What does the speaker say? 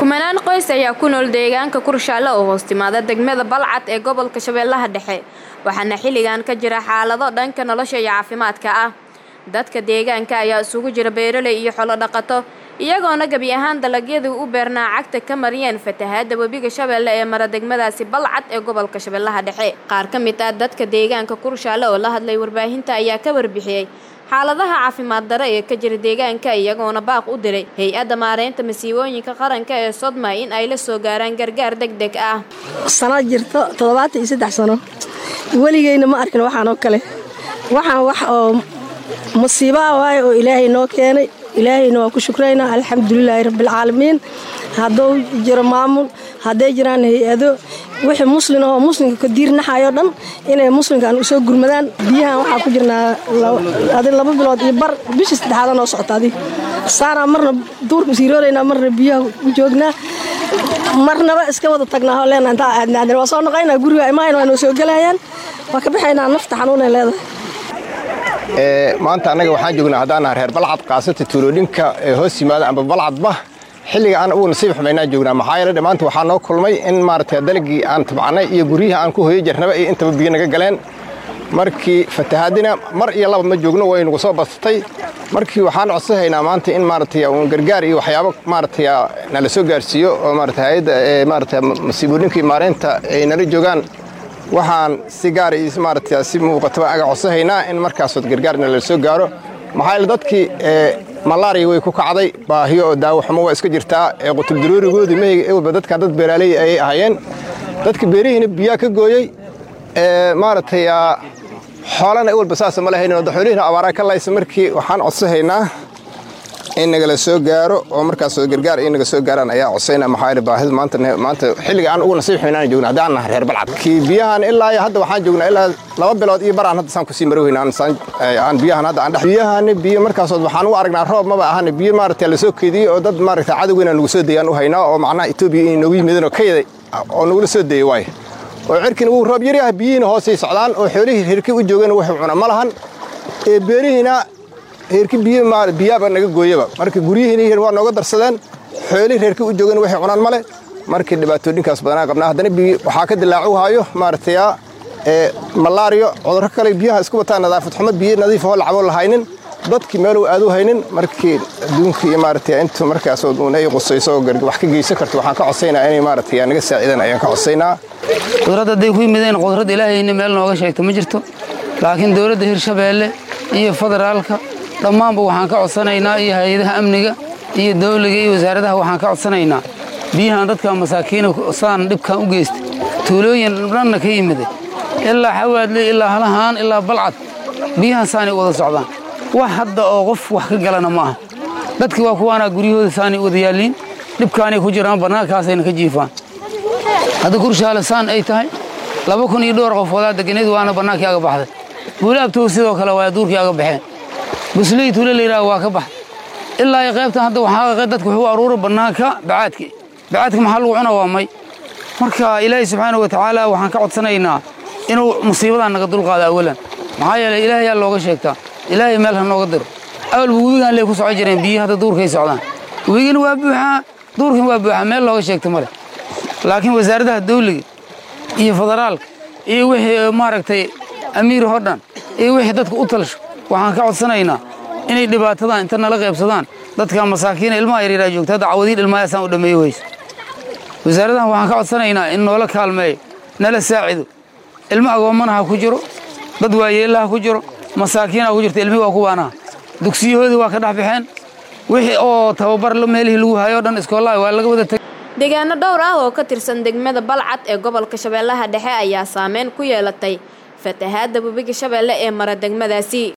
kumanaan qoys ayaa ku nool deegaanka Kurshaale oo hoostimaada degmada Balcad ee gobolka Shabeellaha Dhexe waxaana xilligan ka jira xaalado dhanka nolosha iyo caafimaadka ah dadka deegaanka ayaa isugu jira beeraley iyo xoolo dhaqato iyagoona gabi ahaan dalagyadu u beernaa cagta ka mariyeen fatahaada webiga Shabeelle ee mara degmadaasi Balcad ee gobolka Shabeellaha Dhexe qaar ka mid ah dadka deegaanka Kurshaale oo la hadlay warbaahinta ayaa ka warbixiyay xaaladaha caafimaad darro ee ka jira deegaanka iyagoona baaq u diray hay'adda maareynta masiibooyinka qaranka ee Sodma in ay la soo gaaraan gargaar degdeg ah sana jirto 73 sano waligeyna ma arkin waxaan oo kale waxaan wax oo musiibo ah oo Ilaahay noo keenay ilaahayna waa ku shukreynaa alxamdulilaahi rabbil caalamiin hadoo jiro maamul haday jiraan hay'ado wixii muslimka ka diirnaxayo dhan inay muslimkan u soo gurmadaan biyaha waxa ku jirnaa 2 bilood iyo bar bishii saddexaad oo socotay saara marna duurka siirooreena marna biyaha u joognaa marnaba iska wada tagnaa oo leenahay inta aadnaa waa soo noqoynaa guriga imaan waa soo galayaan waa ka bixaynaa nafta xanuun ay leedahay maanta anaga waxaan joognaa hadaan reer Balcad qaasata tuulooyinka hoos yimaada amba Balcadba xilliga aan ugu nasiib xumeynaa joognaa maxaa yeelay maanta waxaa noo kulmay in maartay dalagii aan tabcanay iyo guriyaha aan ku hooyay jarnaba ay inta biyo naga galeen markii fatahaadina mar iyo laba ma joogno way nagu soo bastay markii waxaan codsahaynaa maanta in maartay uu gargaar iyo waxyaabo maartay nala soo gaarsiiyo oo maartay hay'adda maartay masiibooyinka maareynta ay nala joogaan waxaan si gaar ah maartay si muuqato aga codsahaynaa in markaas gargaarna la soo gaaro maxaa dadkii malaria way ku kacday baahiyo oo daawo xumo waa iska jirtaa qutub daruurigoodii meeyga dadka dad beeraley ay ahaayeen dadka beerihiina biyo ka gooyay maartay xoolana walba saas ma lahayn oo xoolihiina abaara ka laysa markii waxaan codsahaynaa in naga soo gaaro oo markaas gargaar in naga soo gaaraan ayaa codsaynaa maxaa baahida maanta xilliga aan ugu nasiib xumeynaa joogna hadaan reer Balcad ki biyahan ilaa hadda waxaan joognaa ilaa 2 bilood iyo baraan hadda san ku sii marweynaa aan biyahan hadda aan biyahan biyo markaas waxaan u aragnaa roob ma ahan biyo maartay la soo keediyay oo dad maartay cadawina nagu soo deeyaan u haynaa oo macnaha Itoobiya in nagu yimideen oo kayday oo nagu soo deeyay way oo cirkin uu roob yar yahay biyina hoos ay socdaan oo xoolihii hirki u joogeen wax cuna ma lahan ee beerihina heerkii biyaaba naga gooyaba markii guriyihiina waa nooga darsadeen xoolihii reerkii u joogeen waxay cunaan male markii dhibaatooyinkaas badanaa qabnaa haddana waxaa ka dilaacu hayo maartay malaria cudurro kale biyaha isku wataa nadaafad xumo biyo nadiif oo lacabo lahaynin dadkii meel uu aadu haynin markii adduunka iyo maartay inta markaas oo ay qosayso wax ka geysan karto waxaan ka codsaynaa inay maartay naga saacidaan ayaan ka codsaynaa qudrada day ku yimideen qudrada Ilaahayna meel nooga sheegto ma jirto laakiin dawladda Hirshabeelle iyo federaalka dhammaanba waxaan ka codsanaynaa iyo hay'adaha amniga iyo dawladda iyo wasaaradaha waxaan ka codsanaynaa biyahan dadka masaakiin saan dhibkan u geystay tuulooyin dhanna ka yimiday ilaa xawaadle ilaa halahaan ilaa Balcad biyahan saani wada socdaan wax hadda oo qof wax ka galana ma aha dadkii waa kuwaana guryahooda saani wada yaaliin dhibkaanay ku jiraan banaankaasayna ka jiifaan hadda Kurshaale saan ay tahay 2,000 iyo dhowr qof wada deganeed waana banaankii aga baxday buulaabtoo sidoo kale waa duurkii aga baxeen busley tuulaleeraa waa ka bax ilaa ay qaybtan hadda waxa dadku wuxuu aruuray banaanka bacaadki maxaa lagu cunaa waa may marka Ilaahay subhanahu wa ta'ala waxaan ka codsanaynaa inuu musiibadan naga dulqaado awalan maxaa yeelay Ilaahay ayaa looga sheegtaa Ilaahay meel ha nooga diro awal webigan leey ku soo jireen biyaha hadda duurkay socdaan webigan waa buuxa duurkan waa buuxa meel looga sheegto male laakiin wasaaradaha dawladda iyo federaalka iyo wixii maaragtay amiir hodhan iyo wixii dadku u talsho waxaan ka codsanaynaa inay dhibaatada inta nala qaybsadaan dadka masaakiin ilmaha yaryar joogta dacwadii ilmaha saan u dhameeyay weys wasaaradaha waxaan ka codsanaynaa in noola kaalmeeyo nala saacido ilmaha agoomanaha ku jiro dad waayeelaha ku jiro masaakiina ku jirta ilmihi waa kuwaana dugsiyahoodii waa ka dhaxbixeen wixii oo tababar la meelihii lagu hayo dhan iskoolaha waa laga wada deegaano dhowr ah oo ka tirsan degmada Balcad ee gobolka Shabeellaha Dhexe ayaa saameyn ku yeelatay fatahaada webiga Shabeelle ee mara degmadaasi